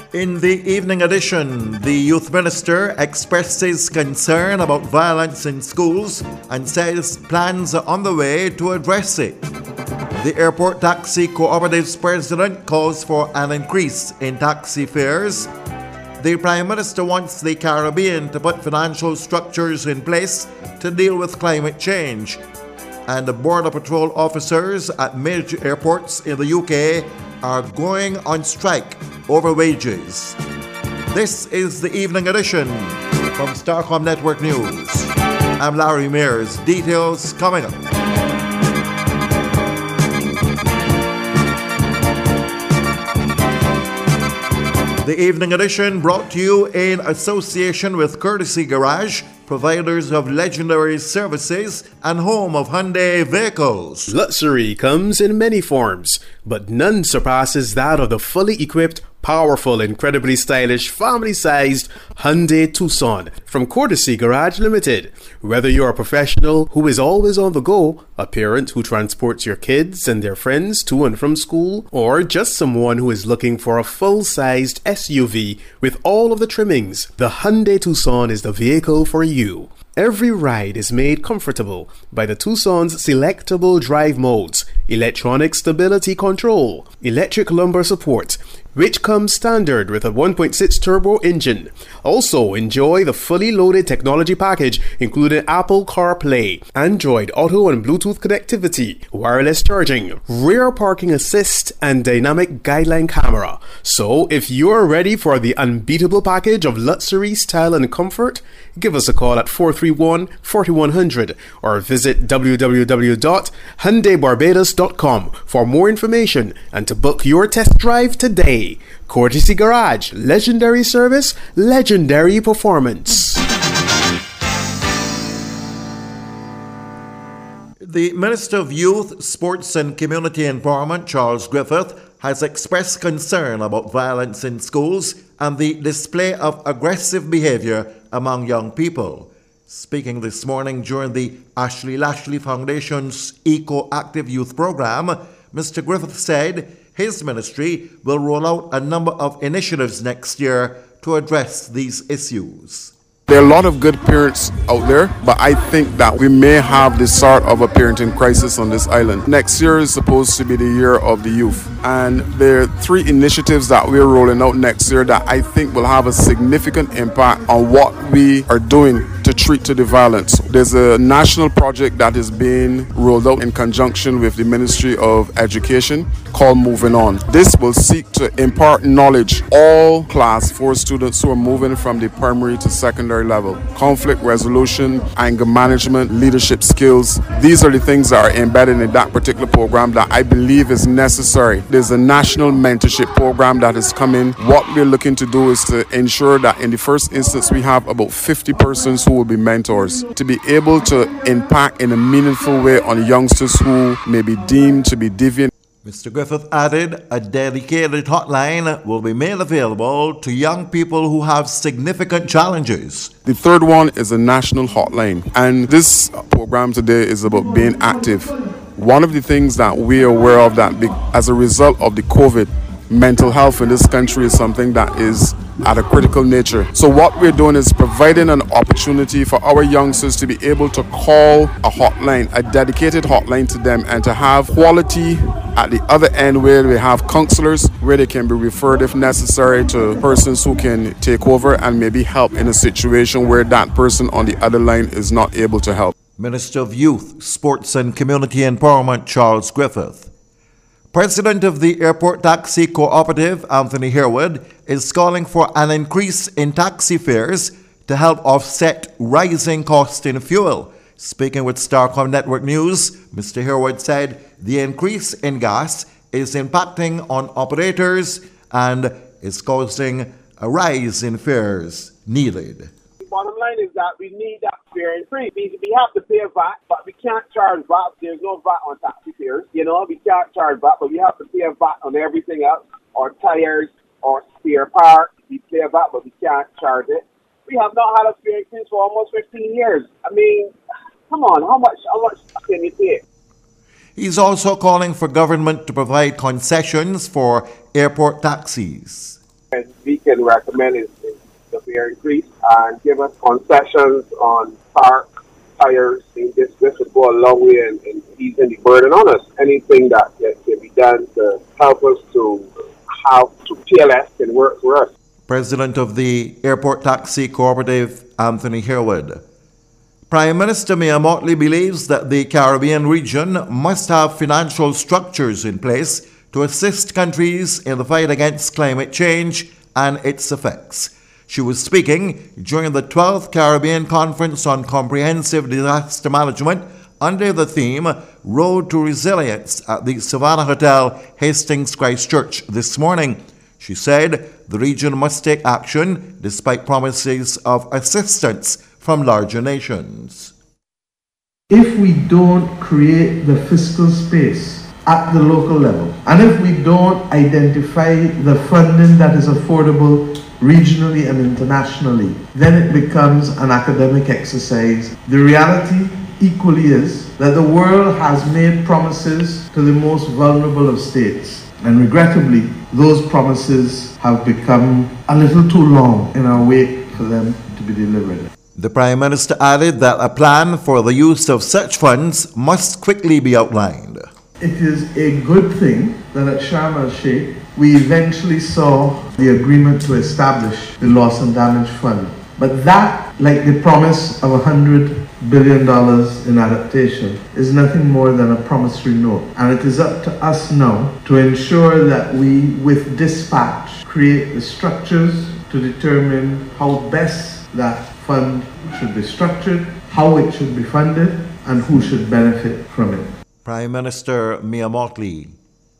In the evening edition, the youth minister expresses concern about violence in schools and says plans are on the way to address it. The Airport Taxi Cooperative's president calls for an increase in taxi fares. The Prime Minister wants the Caribbean to put financial structures in place to deal with climate change. And the Border Patrol officers at major airports in the UK are going on strike over wages. This is the evening edition from Starcom Network News. I'm Larry Mears. Details coming up. The evening edition brought to you in association with Courtesy Garage, providers of legendary services and home of Hyundai vehicles. Luxury comes in many forms, but none surpasses that of the fully equipped, powerful, incredibly stylish, family-sized Hyundai Tucson from Courtesy Garage Limited. Whether you're a professional who is always on the go, a parent who transports your kids and their friends to and from school, or just someone who is looking for a full-sized SUV with all of the trimmings, the Hyundai Tucson is the vehicle for you. Every ride is made comfortable by the Tucson's selectable drive modes, electronic stability control, electric lumbar support, which comes standard with a 1.6 turbo engine. Also enjoy the fully loaded technology package including Apple CarPlay, Android Auto and Bluetooth connectivity, wireless charging, rear parking assist, and dynamic guideline camera. So if you're ready for the unbeatable package of luxury, style, and comfort, give us a call at 431-4100 or visit www.hyundaibarbados.com for more information and to book your test drive today. Courtesy Garage, legendary service, legendary performance. The Minister of Youth, Sports and Community Empowerment, Charles Griffith, has expressed concern about violence in schools and the display of aggressive behavior among young people. Speaking this morning during the Ashley Lashley Foundation's Eco Active Youth Program, Mr. Griffith said his ministry will roll out a number of initiatives next year to address these issues. There are a lot of good parents out there, but I think that we may have this sort of a parenting crisis on this island. Next year is supposed to be the year of the youth, and there are 3 initiatives that we're rolling out next year that I think will have a significant impact on what we are doing to treat to the violence. There's a national project that is being rolled out in conjunction with the Ministry of Education called Moving On. This will seek to impart knowledge all class 4 students who are moving from the primary to secondary level. Conflict resolution, anger management, leadership skills. These are the things that are embedded in that particular program that I believe is necessary. There's a national mentorship program that is coming. What we're looking to do is to ensure that in the first instance we have about 50 persons who will be mentors to be able to impact in a meaningful way on youngsters who may be deemed to be deviant. Mr. Griffith added a dedicated hotline will be made available to young people who have significant challenges. The third one is a national hotline, and this program today is about being active. One of the things that we are aware of that as a result of the COVID, mental health in this country is something that is at a critical nature. So what we're doing is providing an opportunity for our youngsters to be able to call a hotline, a dedicated hotline to them, and to have quality at the other end where we have counselors where they can be referred if necessary to persons who can take over and maybe help in a situation where that person on the other line is not able to help. Minister of Youth, Sports and Community Empowerment, Charles Griffith. President of the Airport Taxi Cooperative, Anthony Herwood, is calling for an increase in taxi fares to help offset rising costs in fuel. Speaking with Starcom Network News, Mr. Herwood said the increase in gas is impacting on operators and is causing a rise in fares needed. Bottom line is that we need that fare increase. We have to pay VAT, but we can't charge VAT. There's no VAT on taxi fares. We can't charge VAT, but we have to pay VAT on everything else, or tires, or spare parts. We pay VAT, but we can't charge it. We have not had a fare increase for almost 15 years. I mean, come on, how much can you pay? He's also calling for government to provide concessions for airport taxis. We can recommend is the fare increase and give us concessions on park tires. This would go a long way in easing the burden on us. Anything that can be done to help us to have to PLS can work for us. President of the Airport Taxi Cooperative, Anthony Herwood. Prime Minister Mia Mottley believes that the Caribbean region must have financial structures in place to assist countries in the fight against climate change and its effects. She was speaking during the 12th Caribbean Conference on Comprehensive Disaster Management under the theme Road to Resilience at the Savannah Hotel, Hastings, Christchurch this morning. She said the region must take action despite promises of assistance from larger nations. If we don't create the fiscal space at the local level, and if we don't identify the funding that is affordable regionally and internationally, then it becomes an academic exercise. The reality equally is that the world has made promises to the most vulnerable of states. And regrettably, those promises have become a little too long in our wait for them to be delivered. The Prime Minister added that a plan for the use of such funds must quickly be outlined. It is a good thing that at Sharm el-Sheikh we eventually saw the agreement to establish the Loss and Damage Fund. But that, like the promise of $100 billion in adaptation, is nothing more than a promissory note. And it is up to us now to ensure that we, with dispatch, create the structures to determine how best that fund should be structured, how it should be funded, and who should benefit from it. Prime Minister Mia Mottley.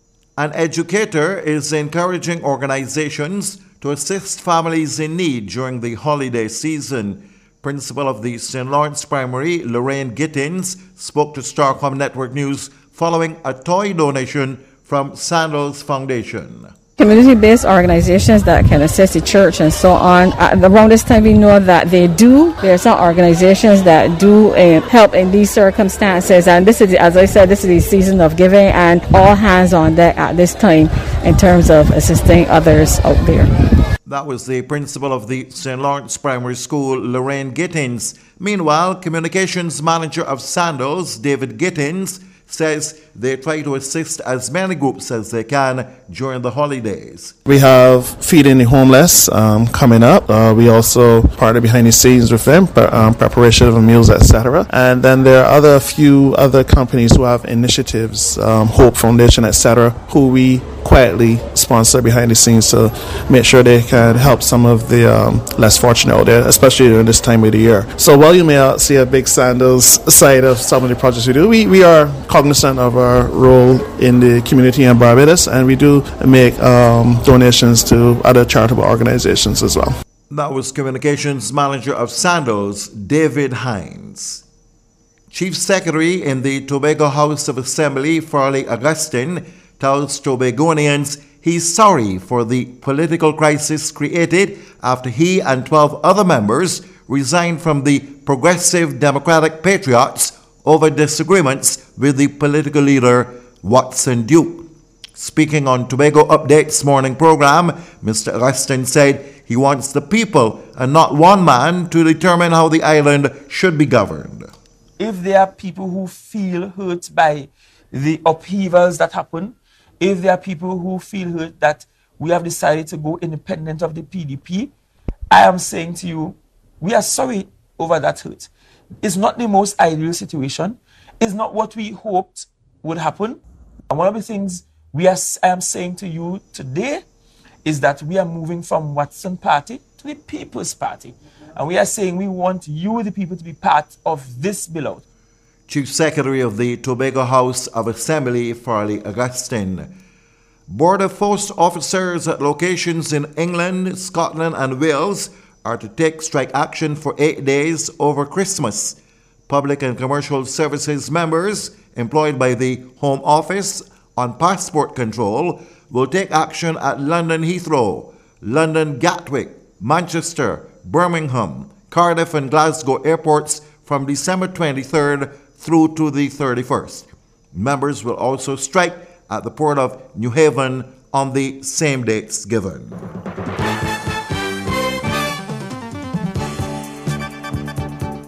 An educator is encouraging organizations to assist families in need during the holiday season. Principal of the St. Lawrence Primary, Lorraine Gittins, spoke to Starcom Network News following a toy donation from Sandals Foundation. Community-based organizations that can assist the church and so on. Around this time, we know that there are some organizations that do help in these circumstances. And this is, as I said, this is the season of giving, and all hands on deck at this time in terms of assisting others out there. That was the principal of the St. Lawrence Primary School, Lorraine Gittins. Meanwhile, communications manager of Sandals, David Gittins, says they try to assist as many groups as they can during the holidays. We have Feeding the Homeless coming up. We also partner behind the scenes with them, preparation of meals, etc. And then there are a few other companies who have initiatives, Hope Foundation, etc., who we quietly sponsor behind the scenes to make sure they can help some of the less fortunate out there, especially during this time of the year. So while you may see a big Sandals side of some of the projects we do, we are cognizant of our role in the community in Barbados, and we do make donations to other charitable organizations as well. That was communications manager of Sandals, David Hines. Chief Secretary in the Tobago House of Assembly, Farley Augustine, tells Tobagonians he's sorry for the political crisis created after he and 12 other members resigned from the Progressive Democratic Patriots over disagreements with the political leader Watson Duke. Speaking on Tobago Update's morning program, Mr. Augustine said he wants the people and not one man to determine how the island should be governed. If there are people who feel hurt by the upheavals that happen, if there are people who feel hurt that we have decided to go independent of the PDP, I am saying to you, we are sorry over that hurt. It's not the most ideal situation. It's not what we hoped would happen. And one of the things I am saying to you today is that we are moving from Watson Party to the People's Party. And we are saying we want you, the people, to be part of this bill out. Chief Secretary of the Tobago House of Assembly, Farley Augustine. Border Force officers at locations in England, Scotland and Wales are to take strike action for 8 days over Christmas. Public and commercial services members employed by the Home Office on passport control will take action at London Heathrow, London Gatwick, Manchester, Birmingham, Cardiff and Glasgow airports from December 23rd through to the 31st. Members will also strike at the port of New Haven on the same dates given.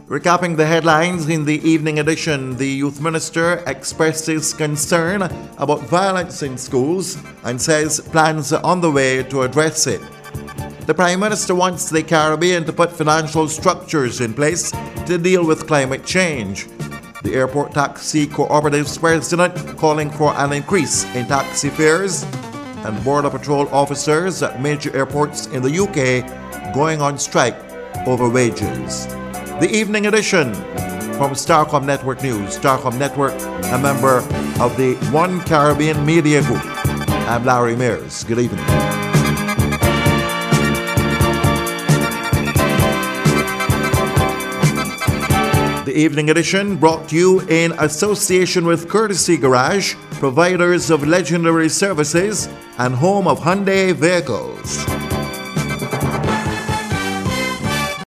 Recapping the headlines in the evening edition, the youth minister expresses concern about violence in schools and says plans are on the way to address it. The Prime Minister wants the Caribbean to put financial structures in place to deal with climate change. The Airport Taxi Cooperative's president calling for an increase in taxi fares, and Border Patrol officers at major airports in the UK going on strike over wages. The evening edition from Starcom Network News. Starcom Network, a member of the One Caribbean Media Group. I'm Larry Mears. Good evening. The evening edition brought to you in association with Courtesy Garage, providers of legendary services and home of Hyundai vehicles.